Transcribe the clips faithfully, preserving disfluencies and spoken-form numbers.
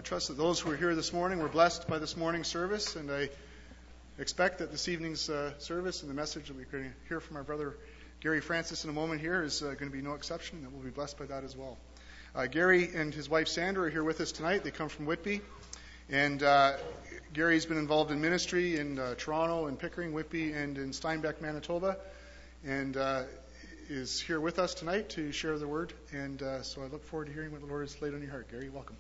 trust that those who are here this morning were blessed by this morning's service, and I expect that this evening's uh, service and the message that we're going to hear from our brother Gary Francis in a moment here is uh, going to be no exception, and that we'll be blessed by that as well. Uh, Gary and his wife Sandra are here with us tonight. They come from Whitby, and uh, Gary's been involved in ministry in uh, Toronto and Pickering, Whitby, and in Steinbeck, Manitoba, and uh, is here with us tonight to share the word. And uh, so I look forward to hearing what the Lord has laid on your heart. Gary, welcome.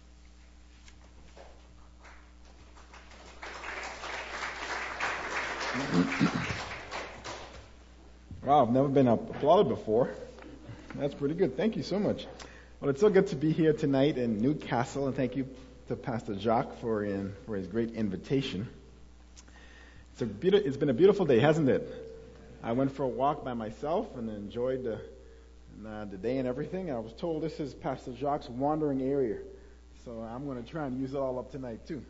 Wow, I've never been applauded before. That's pretty good. Thank you so much. Well, it's so good to be here tonight in Newcastle, and thank you to Pastor Jacques for in, for his great invitation. It's a be- it's been a beautiful day, hasn't it? I went for a walk by myself and enjoyed the, uh, the day and everything. I was told this is Pastor Jacques' wandering area, so I'm going to try and use it all up tonight too.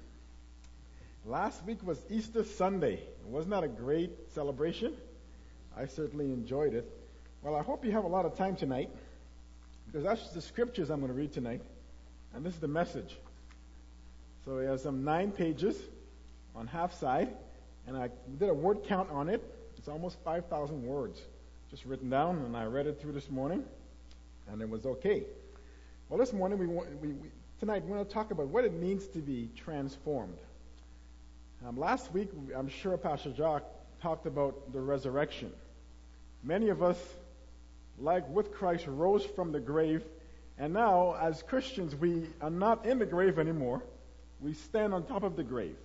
Last week was Easter Sunday. Wasn't that a great celebration? I certainly enjoyed it. Well, I hope you have a lot of time tonight, because that's the scriptures I'm going to read tonight, and this is the message. So it has some nine pages on half side, and I did a word count on it. It's almost five thousand words just written down, and I read it through this morning, and it was okay. Well, this morning, we, we, we tonight, we want to talk about what it means to be transformed. Um, last week, I'm sure Pastor Jacques talked about the resurrection. Many of us, like with Christ, rose from the grave, and now, as Christians, we are not in the grave anymore. We stand on top of the grave.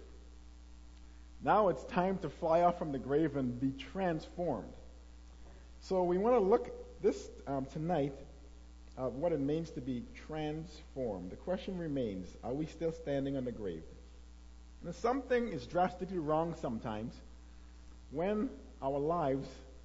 Now it's time to fly off from the grave and be transformed. So we want to look this um, tonight at what it means to be transformed. The question remains, are we still standing on the grave? Now, something is drastically wrong sometimes when our lives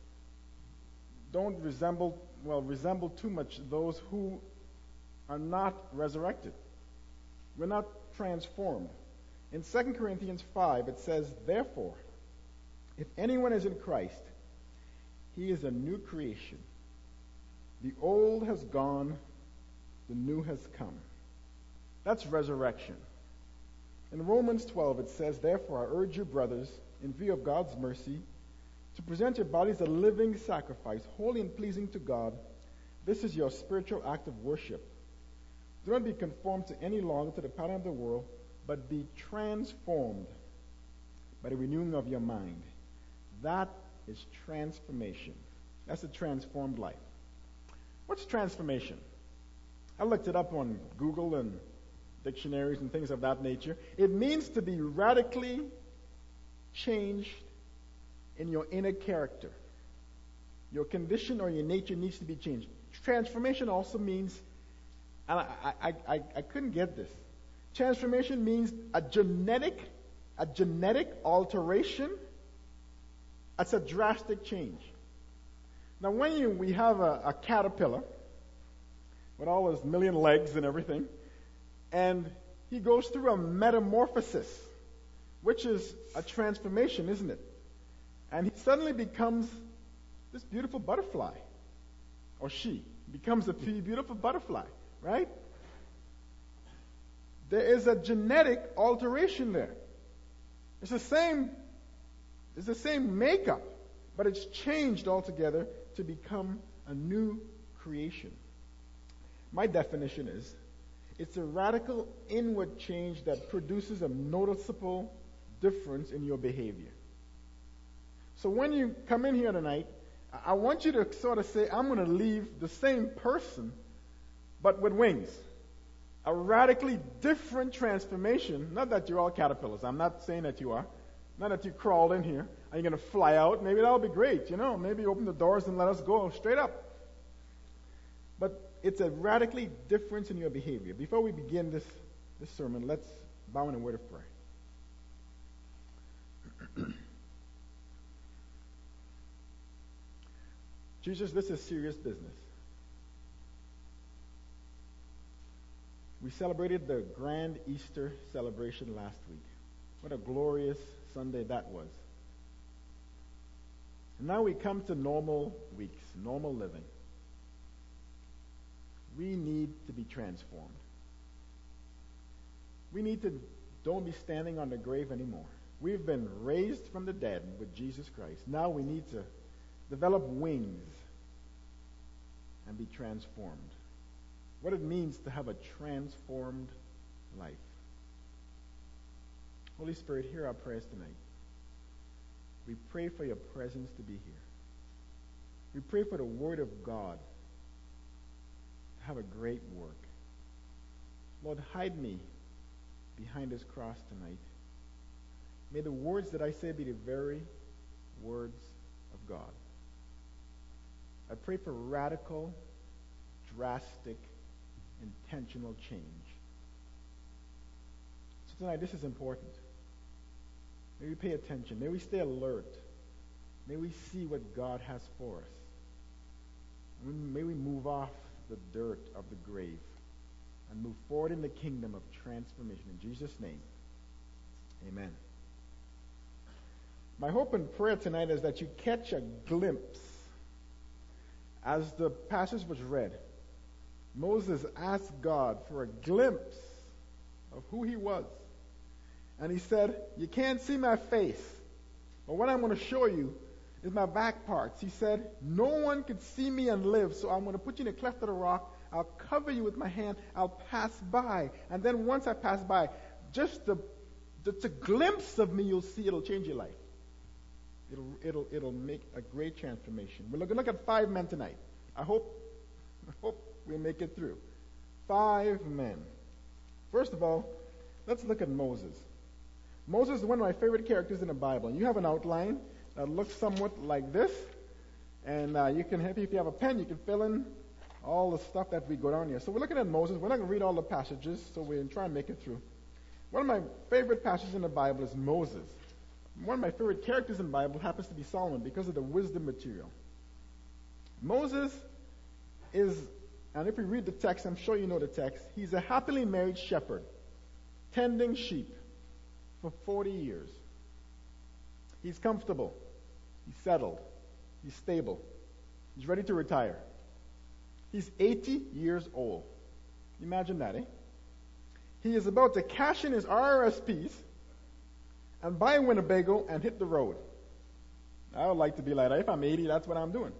don't resemble, well, resemble too much those who are not resurrected. We're not transformed. In Second Corinthians five, it says, "Therefore, if anyone is in Christ, he is a new creation. The old has gone, the new has come." That's resurrection. In Romans twelve, it says, "Therefore, I urge you, brothers, in view of God's mercy, to present your bodies a living sacrifice, holy and pleasing to God. This is your spiritual act of worship. Do not be conformed to any longer to the pattern of the world, but be transformed by the renewing of your mind." That is transformation. That's a transformed life. What's transformation? I looked it up on Google and dictionaries and things of that nature. It means to be radically changed in your inner character. Your condition or your nature needs to be changed. Transformation also means, and I, I, I, I couldn't get this. Transformation means a genetic, a genetic alteration. That's a drastic change. Now, when you, we have a, a caterpillar with all his million legs and everything, and he goes through a metamorphosis, which is a transformation, isn't it? And he suddenly becomes this beautiful butterfly, or she becomes a beautiful butterfly, right? There is a genetic alteration there. It's the same, it's the same makeup, but it's changed altogether to become a new creation. My definition is, it's a radical inward change that produces a noticeable difference in your behavior. So when you come in here tonight, I want you to sort of say, I'm going to leave the same person, but with wings. A radically different transformation. Not that you're all caterpillars. I'm not saying that you are. Not that you crawled in here. Are you going to fly out? Maybe that'll be great. You know, maybe open the doors and let us go straight up. But it's a radically difference in your behavior. Before we begin this, this sermon, let's bow in a word of prayer. Jesus, this is serious business. We celebrated the grand Easter celebration last week. What a glorious Sunday that was. And now we come to normal weeks, normal living. We need to be transformed. We need to don't be standing on the grave anymore. We've been raised from the dead with Jesus Christ. Now we need to develop wings and be transformed. What it means to have a transformed life. Holy Spirit, hear our prayers tonight. We pray for your presence to be here. We pray for the Word of God to have a great work. Lord, hide me behind this cross tonight. May the words that I say be the very words of God. I pray for radical, drastic, intentional change. So tonight, this is important. May we pay attention. May we stay alert. May we see what God has for us. May we move off the dirt of the grave and move forward in the kingdom of transformation. In Jesus' name, amen. My hope and prayer tonight is that you catch a glimpse. As the passage was read, Moses asked God for a glimpse of who he was. And he said, you can't see my face, but what I'm going to show you is my back parts. He said, no one could see me and live, so I'm going to put you in a cleft of the rock. I'll cover you with my hand. I'll pass by. And then once I pass by, just the, just a glimpse of me you'll see. It'll change your life. It'll, it'll, it'll make a great transformation. We're going to look at five men tonight. I hope, I hope we'll make it through. Five men. First of all, let's look at Moses. Moses is one of my favorite characters in the Bible. You have an outline that looks somewhat like this. And uh, you can, if you have a pen, you can fill in all the stuff that we go down here. So we're looking at Moses. We're not going to read all the passages, so we'll try and make it through. One of my favorite passages in the Bible is Moses. One of my favorite characters in the Bible happens to be Solomon because of the wisdom material. Moses is, and if we read the text, I'm sure you know the text, he's a happily married shepherd, tending sheep for forty years. He's comfortable. He's settled. He's stable. He's ready to retire. He's eighty years old. Imagine that, eh? He is about to cash in his R R S Ps and buy a Winnebago and hit the road. I would like to be like that. If I'm eighty, that's what I'm doing.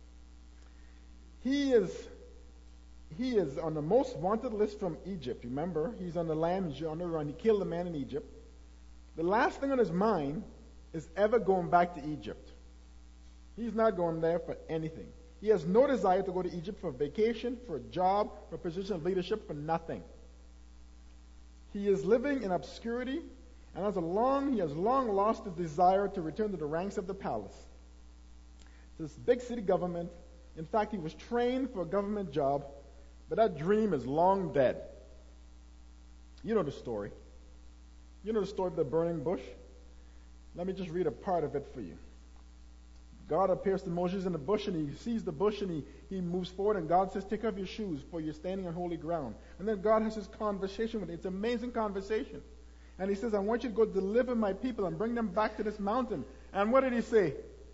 He is he is on the most wanted list from Egypt. Remember, he's on the lam, he's on the run. He killed a man in Egypt. The last thing on his mind is ever going back to Egypt. He's not going there for anything. He has no desire to go to Egypt for vacation, for a job, for a position of leadership, for nothing. He is living in obscurity, and as a long, he has long lost his desire to return to the ranks of the palace. This big city government. In fact, he was trained for a government job, but that dream is long dead. You know the story. You know the story of the burning bush? Let me just read a part of it for you. God appears to Moses in the bush, and he sees the bush, and he, he moves forward, and God says, take off your shoes, for you're standing on holy ground. And then God has this conversation with him. It's an amazing conversation. And he says, I want you to go deliver my people and bring them back to this mountain. And what did he say?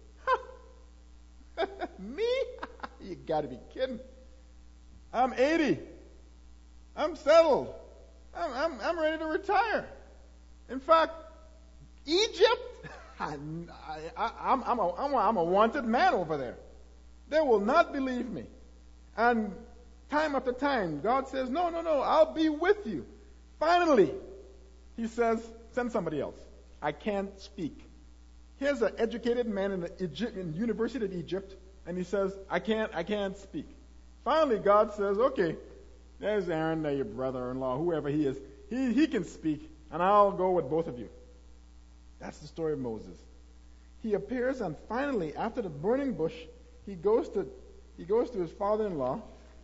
Me? You got to be kidding. I'm eighty. I'm settled. I'm, I'm, I'm ready to retire. In fact, Egypt, I, I, I'm, I'm, a, I'm, a, I'm a wanted man over there. They will not believe me. And time after time, God says, no, no, no, I'll be with you. Finally, he says, send somebody else. I can't speak. Here's an educated man in the Egypt, in the University of Egypt, and he says, I can't, I can't speak. Finally, God says, okay, there's Aaron, there, your brother-in-law, whoever he is. He, he can speak, and I'll go with both of you. That's the story of Moses. He appears, and finally, after the burning bush, he goes to he goes to his father-in-law.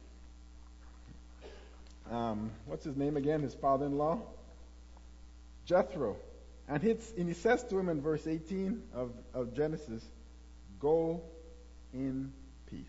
Um, what's his name again? His father-in-law, Jethro, and, hits, and he says to him in verse eighteen of, of Genesis, "Go in peace."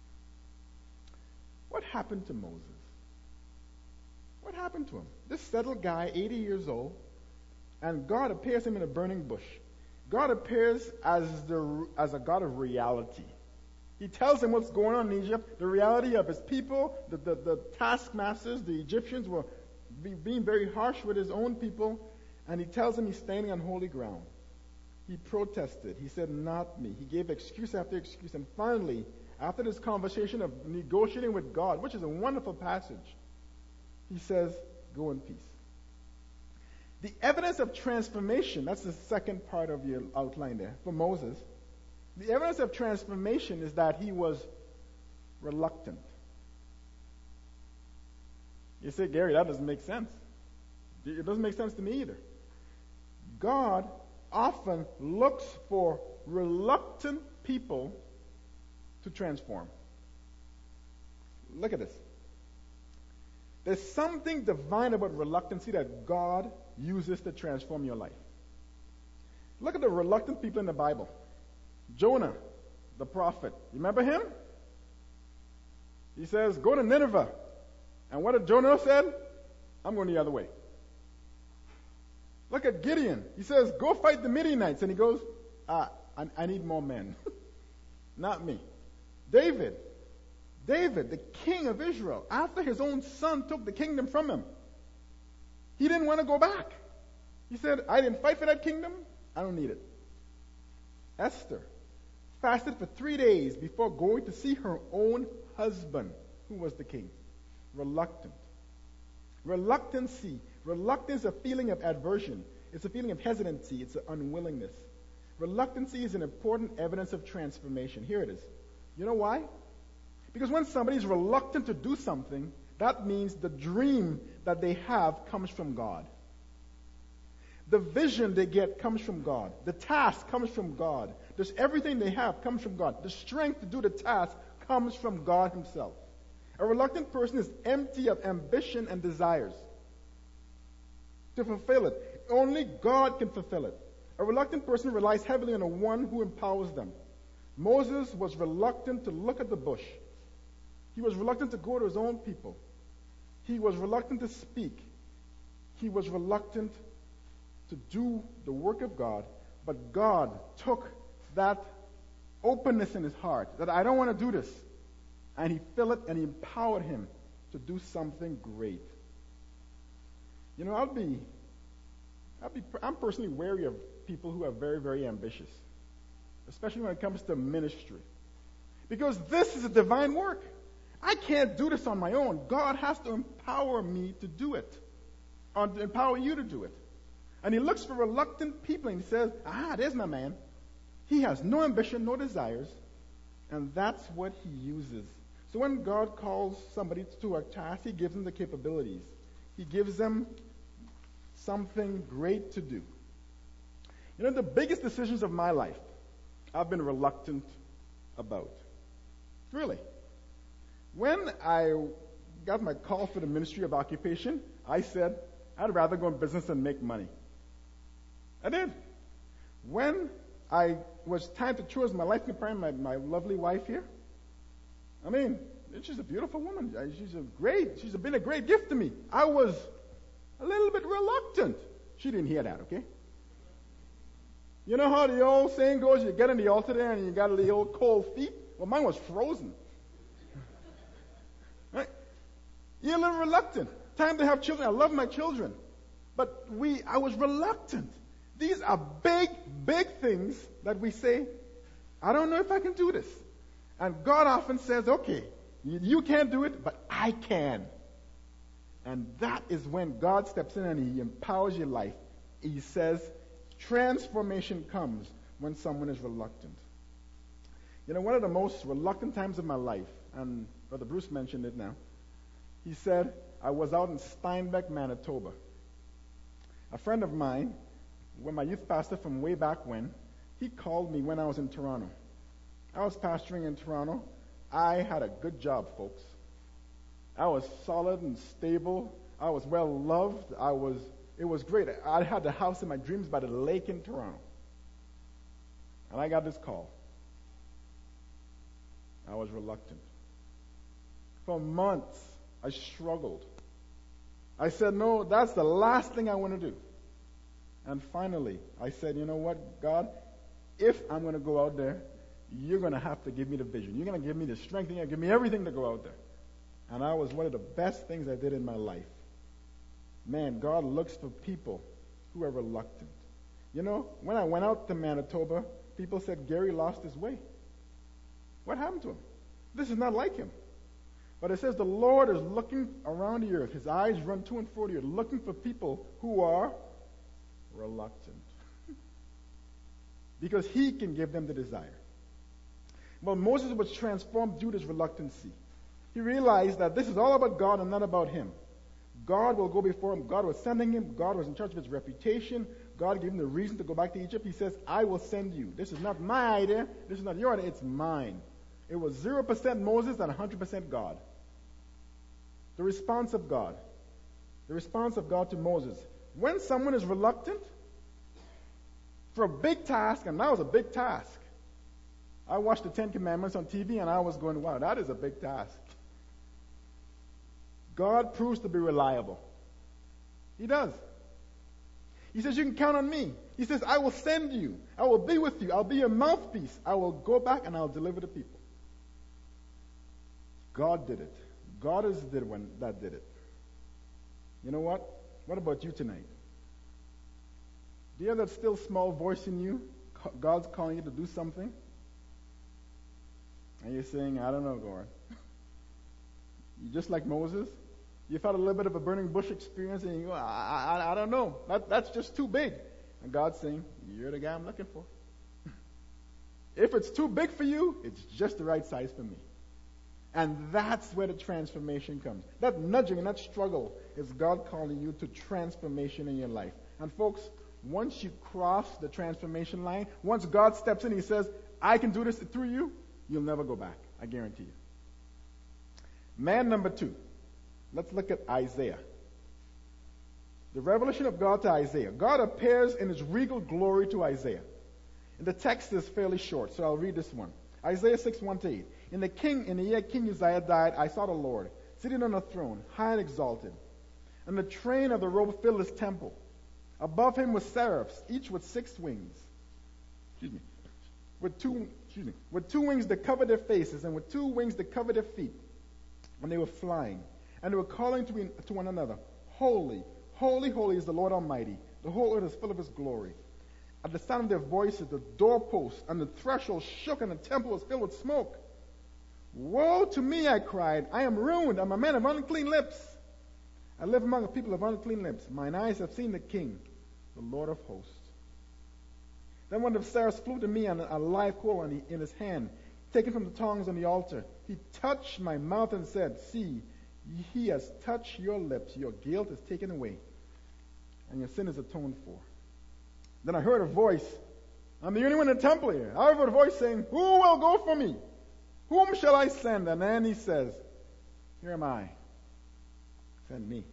What happened to Moses? What happened to him? This settled guy, eighty years old, and God appears to him in a burning bush. God appears as the as a God of reality. He tells him what's going on in Egypt, the reality of his people, the, the, the taskmasters, the Egyptians were be, being very harsh with his own people, and he tells them he's standing on holy ground. He protested. He said, not me. He gave excuse after excuse. And finally, after this conversation of negotiating with God, which is a wonderful passage, he says, go in peace. The evidence of transformation, that's the second part of your outline there, for Moses. The evidence of transformation is that he was reluctant. You say, Gary, that doesn't make sense. It doesn't make sense to me either. God often looks for reluctant people to transform. Look at this. There's something divine about reluctancy that God uses to transform your life. Look at the reluctant people in the Bible. Jonah, the prophet. You remember him? He says, go to Nineveh. And what did Jonah said? I'm going the other way. Look at Gideon. He says, go fight the Midianites. And he goes, ah, I, I need more men. Not me. David. David, the king of Israel, after his own son took the kingdom from him, he didn't want to go back. He said, I didn't fight for that kingdom. I don't need it. Esther fasted for three days before going to see her own husband, who was the king. Reluctant. Reluctancy. Reluctance is a feeling of aversion. It's a feeling of hesitancy. It's an unwillingness. Reluctancy is an important evidence of transformation. Here it is. You know why? Because when somebody is reluctant to do something, that means the dream that they have comes from God. The vision they get comes from God. The task comes from God. Just everything they have comes from God. The strength to do the task comes from God himself. A reluctant person is empty of ambition and desires to fulfill it. Only God can fulfill it. A reluctant person relies heavily on the one who empowers them. Moses was reluctant to look at the bush. He was reluctant to go to his own people. He was reluctant to speak. He was reluctant to do the work of God. But God took that openness in his heart, that I don't want to do this. And he filled it and he empowered him to do something great. You know, I'll be, I'll be, I'm personally wary of people who are very, very ambitious, especially when it comes to ministry. Because this is a divine work. I can't do this on my own. God has to empower me to do it, or to empower you to do it. And he looks for reluctant people and he says, ah, there's my man. He has no ambition, no desires, and that's what he uses. So when God calls somebody to a task, he gives them the capabilities. He gives them something great to do. You know, the biggest decisions of my life, I've been reluctant about. Really. When I got my call for the Ministry of Occupation, I said, I'd rather go in business and make money. I did. When I was time to choose my life companion, my, my lovely wife here, I mean, she's a beautiful woman. She's a great, she's been a great gift to me. I was a little bit reluctant. She didn't hear that, okay? You know how the old saying goes, you get in the altar there and you got the old cold feet? Well, mine was frozen. Right? You're a little reluctant. Time to have children. I love my children. But we, I was reluctant. These are big, big things that we say, I don't know if I can do this. And God often says, okay, you, you can't do it, but I can. And that is when God steps in and he empowers your life. He says, transformation comes when someone is reluctant. You know, one of the most reluctant times of my life, and Brother Bruce mentioned it now, he said, I was out in Steinbeck, Manitoba. A friend of mine, when my youth pastor from way back when, he called me when I was in Toronto. I was pastoring in Toronto. I had a good job, folks. I was solid and stable. I was well loved. I was, it was great. I had the house in my dreams by the lake in Toronto. And I got this call. I was reluctant. For months, I struggled. I said, no, that's the last thing I want to do. And finally, I said, you know what, God, if I'm going to go out there, you're going to have to give me the vision. You're going to give me the strength. You're going to give me everything to go out there. And that was one of the best things I did in my life. Man, God looks for people who are reluctant. You know, when I went out to Manitoba, people said Gary lost his way. What happened to him? This is not like him. But it says the Lord is looking around the earth. His eyes run to and fro the earth, looking for people who are reluctant. Because he can give them the desire. Well, Moses was transformed due to his reluctancy. He realized that this is all about God and not about him. God will go before him. God was sending him. God was in charge of his reputation. God gave him the reason to go back to Egypt. He says, I will send you. This is not my idea. This is not your idea. It's mine. It was zero percent Moses and one hundred percent God. The response of God. The response of God to Moses. When someone is reluctant for a big task, and that was a big task. I watched the Ten Commandments on T V and I was going, wow, that is a big task. God proves to be reliable. He does. He says, you can count on me. He says, I will send you. I will be with you. I'll be your mouthpiece. I will go back and I'll deliver the people. God did it. God is the one that did it. You know what? What about you tonight? Do you have that still small voice in you? God's calling you to do something? And you're saying, I don't know, God. You're just like Moses. You've had a little bit of a burning bush experience and you go, I, I, I don't know. That, that's just too big. And God's saying, you're the guy I'm looking for. If it's too big for you, it's just the right size for me. And that's where the transformation comes. That nudging and that struggle is God calling you to transformation in your life. And folks, once you cross the transformation line, once God steps in, he says, I can do this through you, you'll never go back. I guarantee you. Man number two. Let's look at Isaiah. The revelation of God to Isaiah. God appears in his regal glory to Isaiah. And the text is fairly short, so I'll read this one. Isaiah six, one to eight. In the king, in the year King Uzziah died, I saw the Lord, sitting on a throne, high and exalted. And the train of the robe filled his temple. Above him was seraphs, each with six wings. Excuse me. With two, excuse me. With two wings that covered their faces, and with two wings that covered their feet. And they were flying. And they were calling to, to one another, Holy, holy, holy is the Lord Almighty. The whole earth is full of his glory. At the sound of their voices, the doorposts and the threshold shook, and the temple was filled with smoke. Woe to me, I cried. I am ruined. I'm a man of unclean lips. I live among a people of unclean lips. Mine eyes have seen the King, the Lord of hosts. Then one of the seraphs flew to me on a live coal in his hand, taken from the tongs on the altar. He touched my mouth and said, See, he has touched your lips. Your guilt is taken away, and your sin is atoned for. Then I heard a voice. I'm the only one in the temple here. I heard a voice saying, Who will go for me? Whom shall I send? And then he says, Here am I. Send me.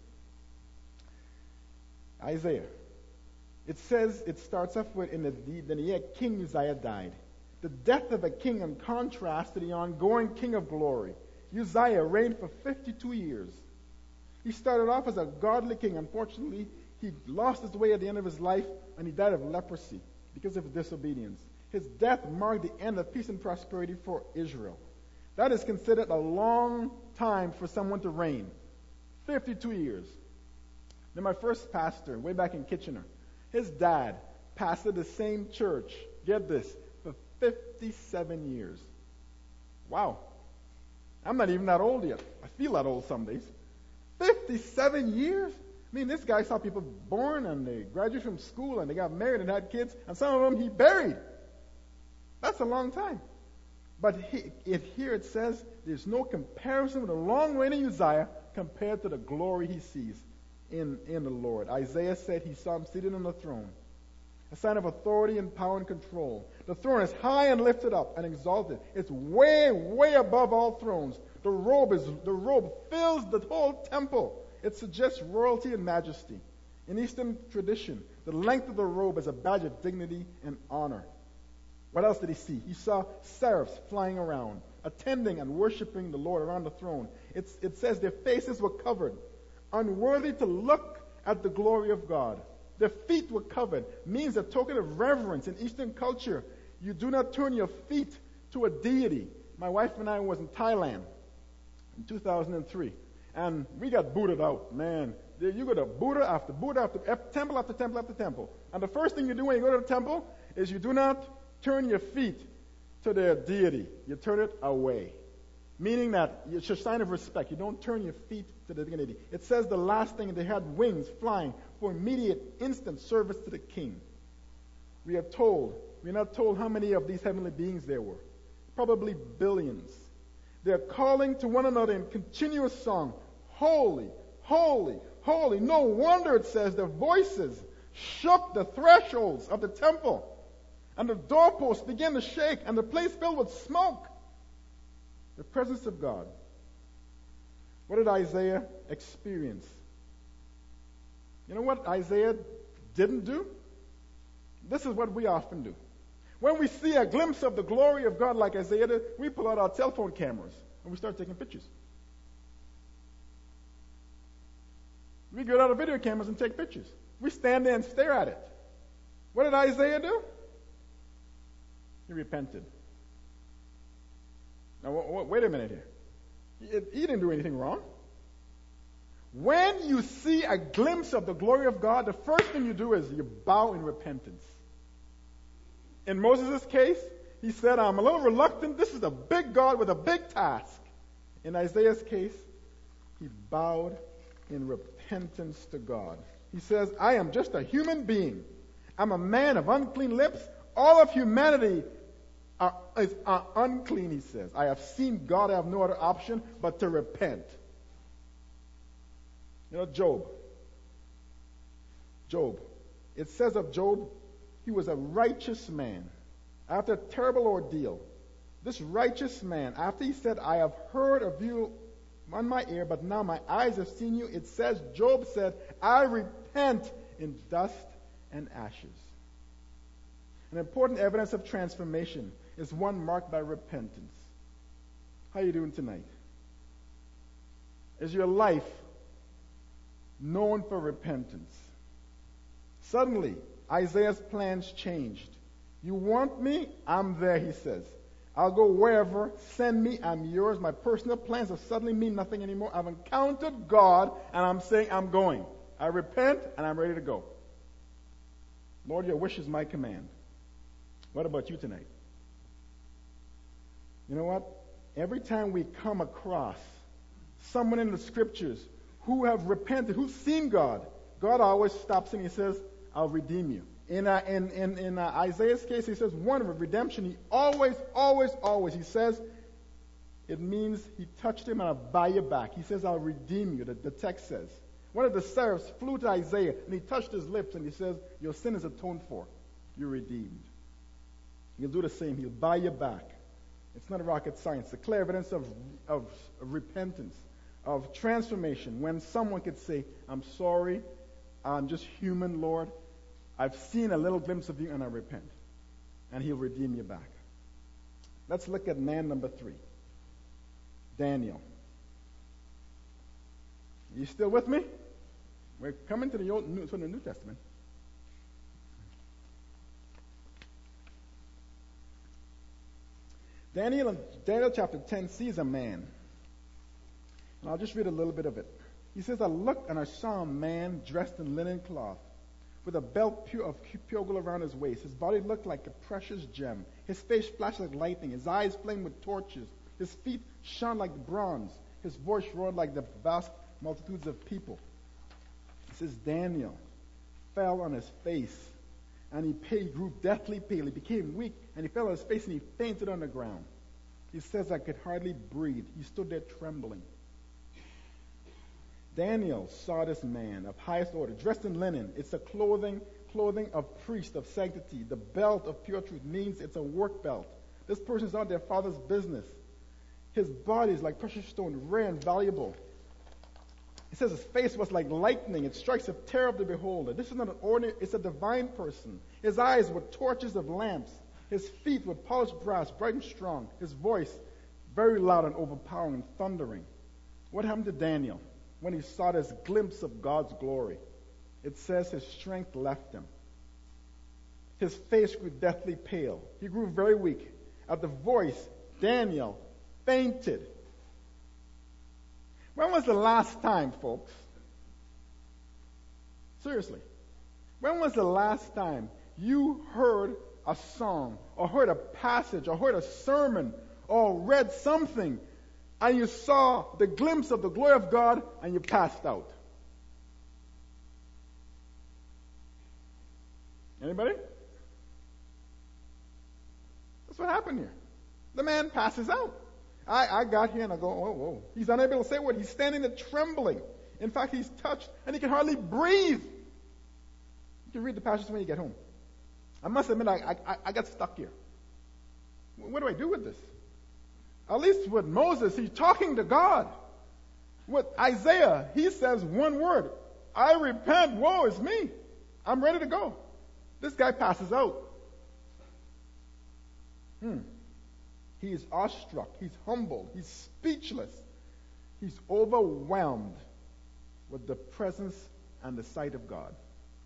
Isaiah. It says, it starts off with, in the, the year King Uzziah died. The death of a king in contrast to the ongoing King of glory. Uzziah reigned for fifty-two years. He started off as a godly king. Unfortunately, he lost his way at the end of his life, and he died of leprosy because of his disobedience. His death marked the end of peace and prosperity for Israel. That is considered a long time for someone to reign. fifty-two years. Then my first pastor, way back in Kitchener, his dad pastored the same church, get this, for fifty-seven years. Wow. I'm not even that old yet. I feel that old some days. fifty-seven years? I mean, this guy saw people born and they graduated from school and they got married and had kids, and some of them he buried. That's a long time. But he, it, here it says there's no comparison with the long reign of Uzziah compared to the glory he sees in, in the Lord. Isaiah said he saw him seated on the throne, a sign of authority and power and control. The throne is high and lifted up and exalted. It's way, way above all thrones. The robe is the robe fills the whole temple. It suggests royalty and majesty. In Eastern tradition, the length of the robe is a badge of dignity and honor. What else did he see? He saw seraphs flying around, attending and worshiping the Lord around the throne. It's, it says their faces were covered, unworthy to look at the glory of God. Their feet were covered, means a token of reverence. In Eastern culture, you do not turn your feet to a deity. My wife and I was in Thailand in two thousand three, And we got booted out, man. You go to Buddha after Buddha after temple after temple after temple. And the first thing you do when you go to the temple is you do not turn your feet to their deity. You turn it away. Meaning that it's a sign of respect. You don't turn your feet to the divinity. It says the last thing, they had wings flying for immediate, instant service to the king. We are told, we're not told how many of these heavenly beings there were. Probably billions. They're calling to one another in continuous song, holy, holy, holy. No wonder, it says, their voices shook the thresholds of the temple, and the doorposts began to shake, and the place filled with smoke. The presence of God. What did Isaiah experience? You know what Isaiah didn't do? This is what we often do. When we see a glimpse of the glory of God like Isaiah did, we pull out our cell phone cameras and we start taking pictures. We get out our video cameras and take pictures. We stand there and stare at it. What did Isaiah do? He repented. Now, wait a minute here. He didn't do anything wrong. When you see a glimpse of the glory of God, the first thing you do is you bow in repentance. In Moses' case, he said, I'm a little reluctant. This is a big God with a big task. In Isaiah's case, he bowed in repentance to God. He says, I am just a human being. I'm a man of unclean lips. All of humanity are, is, are unclean, he says. I have seen God. I have no other option but to repent. You know, Job. Job. It says of Job, he was a righteous man. After a terrible ordeal, this righteous man, after he said, I have heard of you on my ear, but now my eyes have seen you, it says, Job said, I repent in dust and ashes. An important evidence of transformation is one marked by repentance. How are you doing tonight? Is your life known for repentance? Suddenly, Isaiah's plans changed. You want me? I'm there, he says. I'll go wherever. Send me. I'm yours. My personal plans have suddenly mean nothing anymore. I've encountered God, and I'm saying I'm going. I repent, and I'm ready to go. Lord, your wish is my command. What about you tonight? You know what? Every time we come across someone in the scriptures who have repented, who've seen God, God always stops and he says, I'll redeem you. In, uh, in, in, in uh, Isaiah's case, he says one of redemption. He always, always, always, he says, it means he touched him and I'll buy you back. He says, I'll redeem you, the, the text says. One of the seraphs flew to Isaiah and he touched his lips and he says, your sin is atoned for. You're redeemed. He'll do the same. He'll buy you back. It's not rocket science. The clear evidence of, of, of repentance, of transformation, when someone could say, I'm sorry, I'm just human, Lord. I've seen a little glimpse of you and I repent. And he'll redeem you back. Let's look at man number three. Daniel. You still with me? We're coming to the Old New, to the New Testament. Daniel, in Daniel chapter ten sees a man. And I'll just read a little bit of it. He says, I looked and I saw a man dressed in linen cloth, with a belt pure of pure gold around his waist. His body looked like a precious gem. His face flashed like lightning. His eyes flamed with torches. His feet shone like bronze. His voice roared like the vast multitudes of people. It says, Daniel fell on his face, and he pale, grew deathly pale. He became weak, and he fell on his face, and he fainted on the ground. He says, I could hardly breathe. He stood there trembling. Daniel saw this man of highest order, dressed in linen. It's a clothing, clothing of priest, of sanctity. The belt of pure truth means it's a work belt. This person is on their father's business. His body is like precious stone, rare and valuable. It says his face was like lightning. It strikes a terror of the beholder. This is not an ordinary, it's a divine person. His eyes were torches of lamps. His feet were polished brass, bright and strong. His voice very loud and overpowering and thundering. What happened to Daniel when he saw this glimpse of God's glory? It says his strength left him. His face grew deathly pale. He grew very weak. At the voice, Daniel fainted. When was the last time, folks? Seriously. When was the last time you heard a song, or heard a passage, or heard a sermon, or read something, and you saw the glimpse of the glory of God, and you passed out? Anybody? That's what happened here. The man passes out. I, I got here and I go, whoa, whoa. He's unable to say a word. He's standing there trembling. In fact, he's touched and he can hardly breathe. You can read the passage when you get home. I must admit, I, I, I got stuck here. What do I do with this? At least with Moses, he's talking to God. With Isaiah, he says one word. I repent, woe is me. I'm ready to go. This guy passes out. Hmm. He is awestruck. He's humbled. He's speechless. He's overwhelmed with the presence and the sight of God.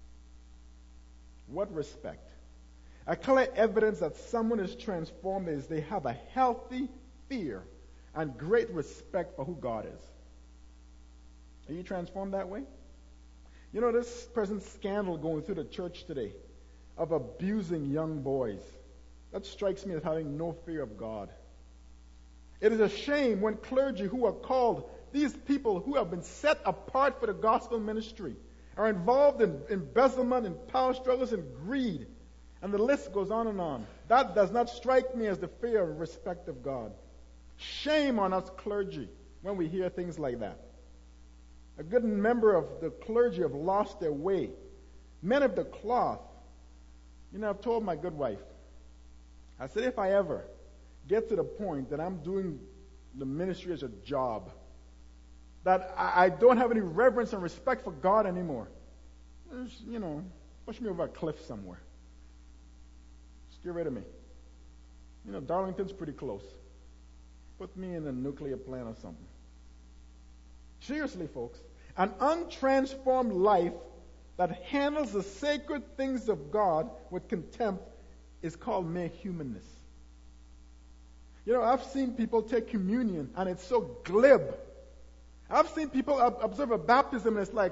What respect? A clear evidence that someone is transformed is they have a healthy fear and great respect for who God is. Are you transformed that way? You know, this present scandal going through the church today of abusing young boys, that strikes me as having no fear of God. It is a shame when clergy who are called, these people who have been set apart for the gospel ministry, are involved in embezzlement and power struggles and greed. And the list goes on and on. That does not strike me as the fear or respect of God. Shame on us clergy when we hear things like that. A good member of the clergy have lost their way. Men of the cloth. You know, I've told my good wife, I said, if I ever get to the point that I'm doing the ministry as a job, that I, I don't have any reverence and respect for God anymore, just, you know, push me over a cliff somewhere. Just get rid of me. You know, Darlington's pretty close. Put me in a nuclear plant or something. Seriously, folks, an untransformed life that handles the sacred things of God with contempt is called mere humanness. You know, I've seen people take communion and it's so glib. I've seen people observe a baptism and it's like,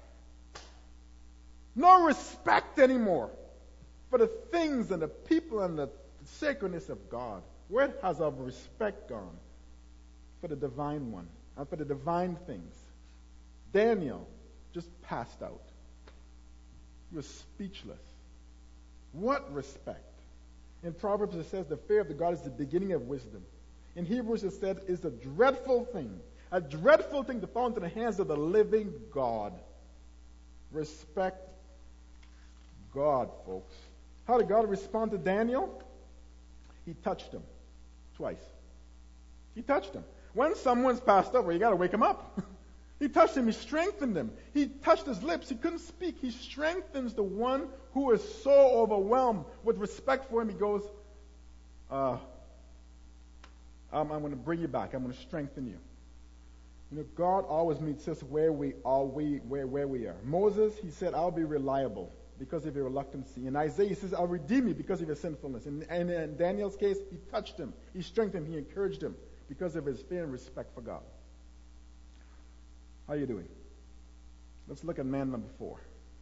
no respect anymore for the things and the people and the sacredness of God. Where has our respect gone for the divine one and for the divine things? Daniel just passed out. He was speechless. What respect? In Proverbs it says the fear of the God is the beginning of wisdom. In Hebrews it said is a dreadful thing. A dreadful thing to fall into the hands of the living God. Respect God, folks. How did God respond to Daniel? He touched him twice. He touched him. When someone's passed over, you got to wake him up. He touched him. He strengthened him. He touched his lips. He couldn't speak. He strengthens the one who is so overwhelmed with respect for him. He goes, uh, I'm, I'm going to bring you back. I'm going to strengthen you. You know, God always meets us where we are, we, where, where we are. Moses, he said, I'll be reliable because of your reluctancy. In Isaiah, he says, I'll redeem you because of your sinfulness. In, and in Daniel's case, he touched him. He strengthened him. He encouraged him because of his fear and respect for God. How are you doing? Let's look at man number four.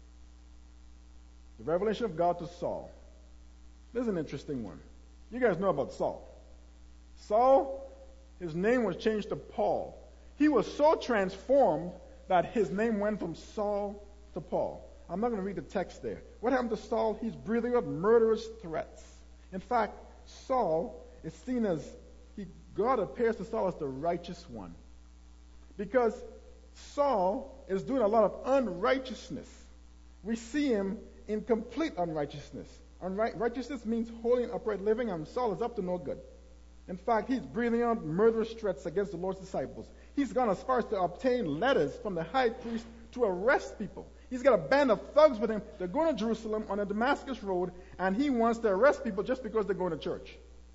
The revelation of God to Saul. This is an interesting one. You guys know about Saul. Saul, his name was changed to Paul. He was so transformed that his name went from Saul to Paul. I'm not going to read the text there. What happened to Saul? He's breathing out murderous threats. In fact, Saul is seen as, he, God appears to Saul as the righteous one. Because Saul is doing a lot of unrighteousness. We see him in complete unrighteousness. Unrighteousness means holy and upright living, and Saul is up to no good. In fact, he's breathing out murderous threats against the Lord's disciples. He's gone as far as to obtain letters from the high priest to arrest people. He's got a band of thugs with him. They're going to Jerusalem on the Damascus road, and he wants to arrest people just because they're going to church.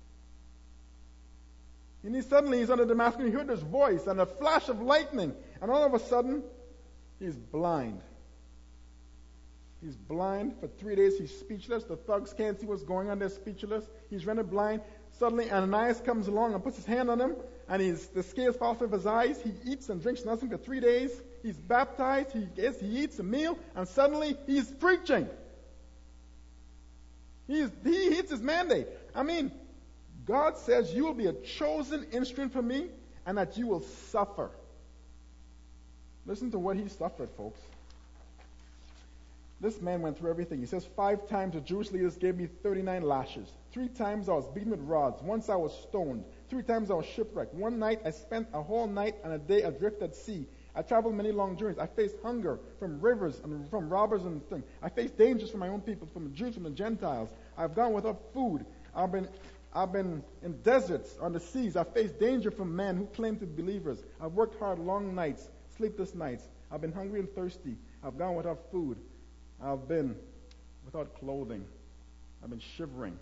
And he suddenly he's on the Damascus, and he heard this voice and a flash of lightning, and all of a sudden, he's blind. He's blind for three days. He's speechless. The thugs can't see what's going on. They're speechless. He's rendered blind. Suddenly, Ananias comes along and puts his hand on him and he's, the scales fall off his eyes. He eats and drinks nothing for three days. He's baptized. He, gets, he eats a meal, and suddenly he's preaching. He's, he hits his mandate. I mean, God says you will be a chosen instrument for me and that you will suffer. Listen to what he suffered, folks. This man went through everything. He says, five times the Jewish leaders gave me thirty-nine lashes. Three times I was beaten with rods. Once I was stoned. Three times I was shipwrecked. One night I spent a whole night and a day adrift at sea. I traveled many long journeys. I faced hunger from rivers and from robbers and things. I faced dangers from my own people, from the Jews, from the Gentiles. I've gone without food. I've been, I've been in deserts, on the seas. I've faced danger from men who claim to be believers. I've worked hard long nights, sleepless nights. I've been hungry and thirsty. I've gone without food. I've been without clothing. I've been shivering.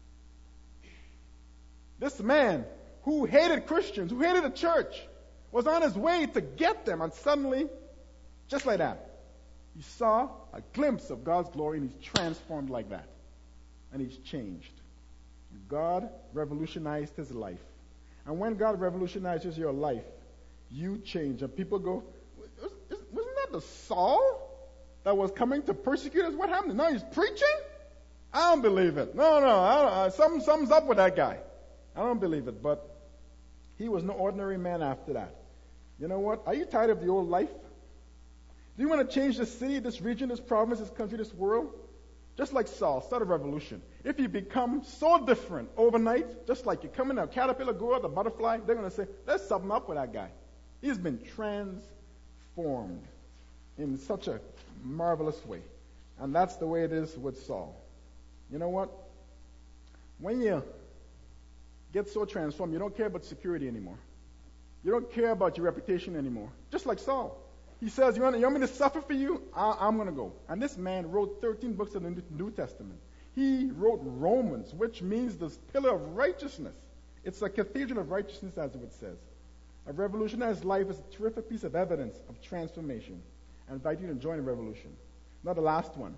This man who hated Christians, who hated the church, was on his way to get them, and suddenly, just like that, he saw a glimpse of God's glory, and he's transformed like that. And he's changed. God revolutionized his life. And when God revolutionizes your life, you change. And people go, wasn't that the Saul that was coming to persecute us? What happened? Now he's preaching? I don't believe it. No, no, I don't, uh, something, something's up with that guy. I don't believe it. But he was no ordinary man after that. You know what? Are you tired of the old life? Do you want to change this city, this region, this province, this country, this world? Just like Saul, start a revolution. If you become so different overnight, just like you come in a caterpillar, go out, the butterfly, they're going to say, there's something up with that guy. He's been transformed in such a marvelous way. And that's the way it is with Saul. You know what? When you get so transformed, you don't care about security anymore. You don't care about your reputation anymore. Just like Saul. He says, you want, you want me to suffer for you? I, I'm going to go. And this man wrote thirteen books of the New Testament. He wrote Romans, which means this pillar of righteousness. It's a cathedral of righteousness, as it says. A revolutionized life is a terrific piece of evidence of transformation. I invite you to join a revolution. Now the last one.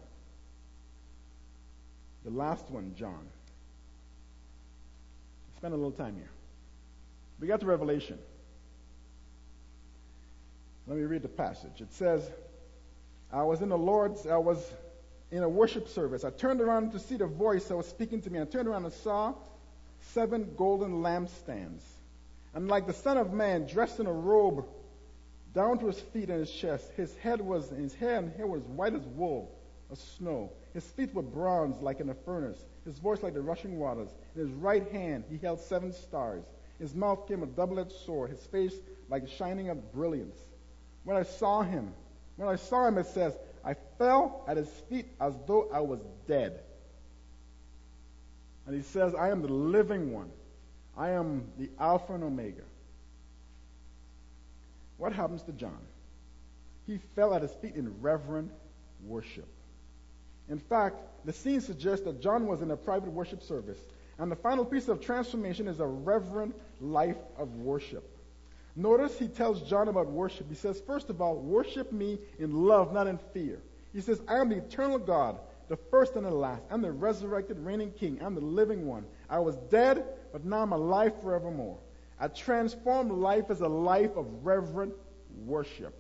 The last one, John. Spend a little time here. We got to Revelation. Let me read the passage. It says, I was in the Lord's, I was in a worship service. I turned around to see the voice that was speaking to me. I turned around and saw seven golden lampstands. And like the Son of Man, dressed in a robe down to his feet and his chest, his head was, his hair and hair was white as wool, as snow. His feet were bronze like in a furnace. His voice like the rushing waters. In his right hand he held seven stars. His mouth came a double-edged sword. His face like a shining of brilliance. When I saw him, when I saw him, it says, I fell at his feet as though I was dead. And he says, I am the living one. I am the Alpha and Omega. What happens to John? He fell at his feet in reverent worship. In fact, the scene suggests that John was in a private worship service. And the final piece of transformation is a reverent life of worship. Notice he tells John about worship. He says, first of all, worship me in love, not in fear. He says, I am the eternal God, the first and the last. I'm the resurrected, reigning king. I'm the living one. I was dead, but now I'm alive forevermore. A transformed life is a life of reverent worship.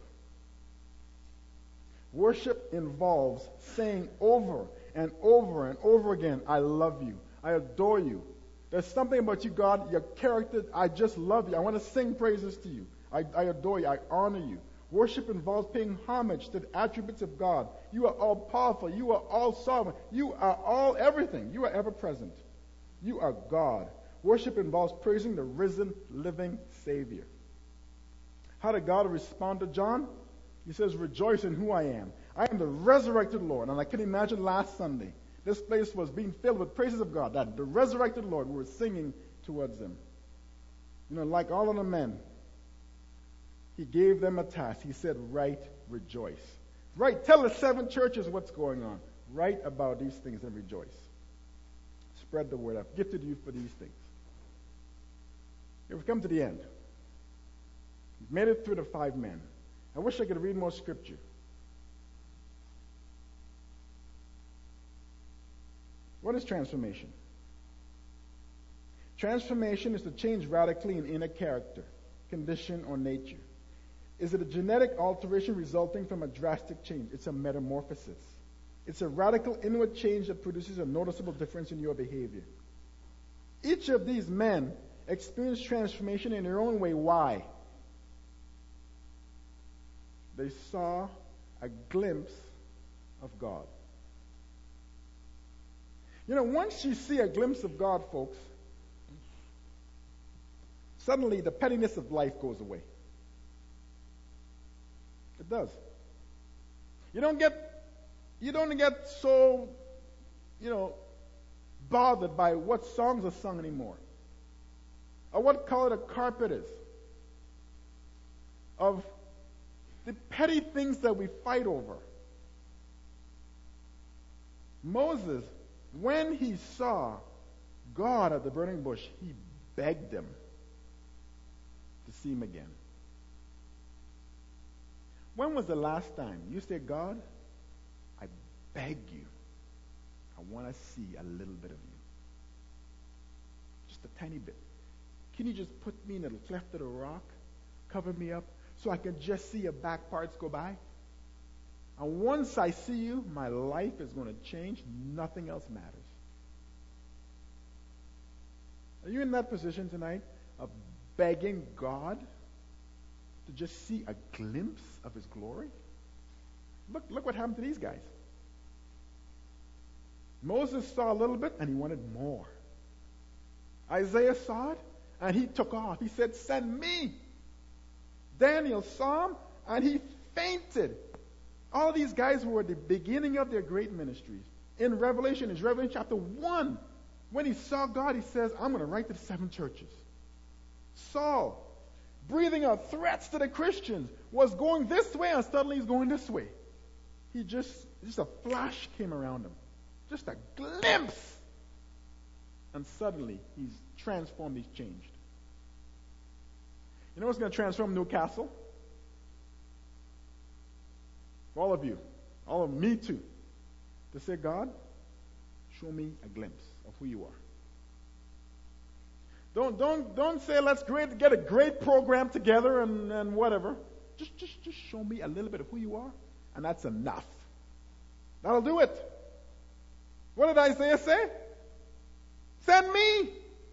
Worship involves saying over and over and over again, I love you. I adore you. There's something about you, God, your character, I just love you. I want to sing praises to you. I, I adore you. I honor you. Worship involves paying homage to the attributes of God. You are all powerful. You are all sovereign. You are all everything. You are ever present. You are God. Worship involves praising the risen, living Savior. How did God respond to John? He says, rejoice in who I am. I am the resurrected Lord. And I can imagine last Sunday, this place was being filled with praises of God, that the resurrected Lord, we were singing towards him. You know, like all of the men, he gave them a task. He said, write, rejoice. Write, tell the seven churches what's going on. Write about these things and rejoice. Spread the word. I've gifted you for these things. Here we've come to the end. We've made it through the five men. I wish I could read more scripture. What is transformation? Transformation is to change radically in inner character, condition, or nature. Is it a genetic alteration resulting from a drastic change? It's a metamorphosis. It's a radical inward change that produces a noticeable difference in your behavior. Each of these men experienced transformation in their own way. Why? They saw a glimpse of God. You know, once you see a glimpse of God, folks, suddenly the pettiness of life goes away. It does. You don't get, you don't get so, you know, bothered by what songs are sung anymore, or what color the carpet is, of the petty things that we fight over. Moses, when he saw God at the burning bush, he begged him to see him again. When was the last time you said, God, I beg you, I want to see a little bit of you? Just a tiny bit. Can you just put me in the cleft of the rock, cover me up, so I can just see your back parts go by? And once I see you, my life is going to change. Nothing else matters. Are you in that position tonight of begging God to just see a glimpse of His glory? Look, look what happened to these guys. Moses saw a little bit and he wanted more. Isaiah saw it and he took off. He said, send me. Daniel saw him and he fainted. All these guys were at the beginning of their great ministries. In Revelation, in Revelation chapter one, when he saw God, he says, I'm going to write to the seven churches. Saul, breathing out threats to the Christians, was going this way and suddenly he's going this way. He just, just a flash came around him. Just a glimpse. And suddenly he's transformed, he's changed. You know what's going to transform Newcastle? All of you, all of me too, to say, God, show me a glimpse of who you are. Don't don't don't say let's great, get a great program together and, and whatever. Just just just show me a little bit of who you are, and that's enough. That'll do it. What did Isaiah say? Send me.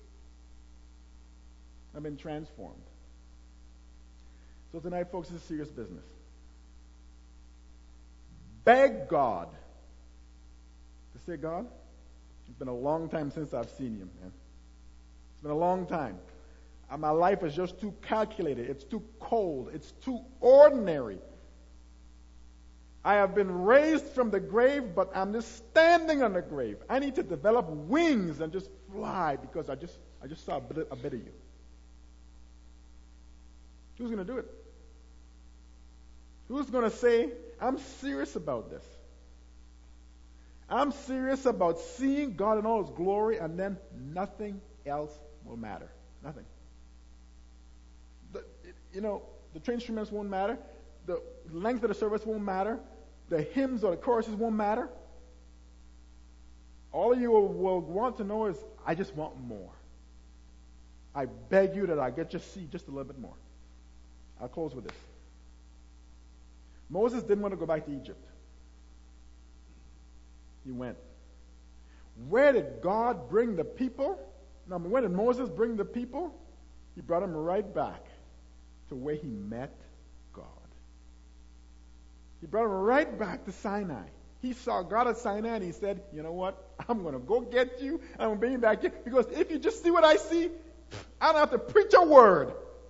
I've been transformed. So tonight, folks, this is serious business. Beg God to say, God, it's been a long time since I've seen you, man. It's been a long time. And my life is just too calculated. It's too cold. It's too ordinary. I have been raised from the grave, but I'm just standing on the grave. I need to develop wings and just fly because I just I just saw a bit, a bit of you. Who's going to do it? Who's going to say, I'm serious about this? I'm serious about seeing God in all His glory, and then nothing else will matter. Nothing. The, you know, the train instruments won't matter. The length of the service won't matter. The hymns or the choruses won't matter. All you will, will want to know is, I just want more. I beg you that I get to see just a little bit more. I'll close with this. Moses didn't want to go back to Egypt. He went. Where did God bring the people? Now, where did Moses bring the people? He brought them right back to where he met God. He brought them right back to Sinai. He saw God at Sinai and he said, you know what? I'm going to go get you. I'm going to bring you back here. Because if you just see what I see, I don't have to preach a word.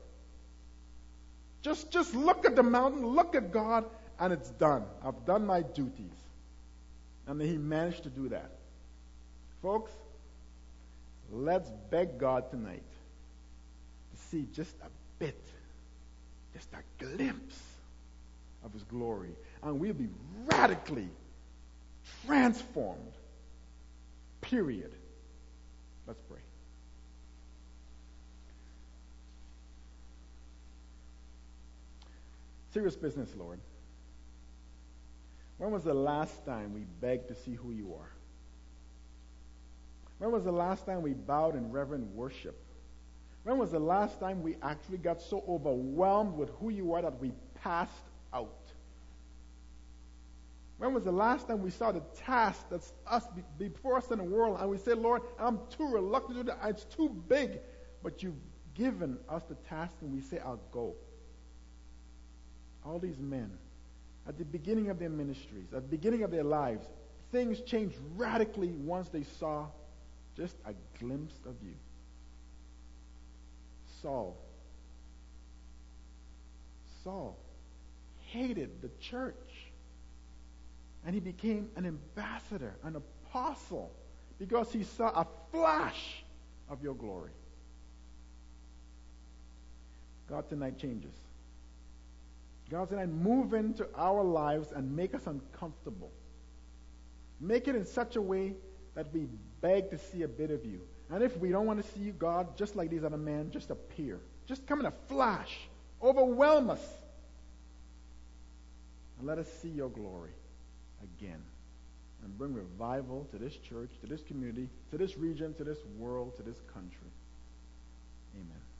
Just, just look at the mountain, look at God, and it's done. I've done my duties. And he managed to do that. Folks, let's beg God tonight to see just a bit, just a glimpse of His glory. And we'll be radically transformed. Period. Let's pray. Serious business, Lord. When was the last time we begged to see who you are? When was the last time we bowed in reverent worship? When was the last time we actually got so overwhelmed with who you are that we passed out? When was the last time we saw the task that's us be- before us in the world and we say, Lord, I'm too reluctant to do that. It's too big. But you've given us the task and we say, I'll go. All these men, at the beginning of their ministries, at the beginning of their lives, things changed radically once they saw just a glimpse of you. Saul. Saul hated the church. And he became an ambassador, an apostle, because he saw a flash of your glory. God tonight changes. God tonight move into our lives and make us uncomfortable. Make it in such a way that we beg to see a bit of you. And if we don't want to see you, God, just like these other men, just appear. Just come in a flash. Overwhelm us. And let us see your glory again. And bring revival to this church, to this community, to this region, to this world, to this country. Amen.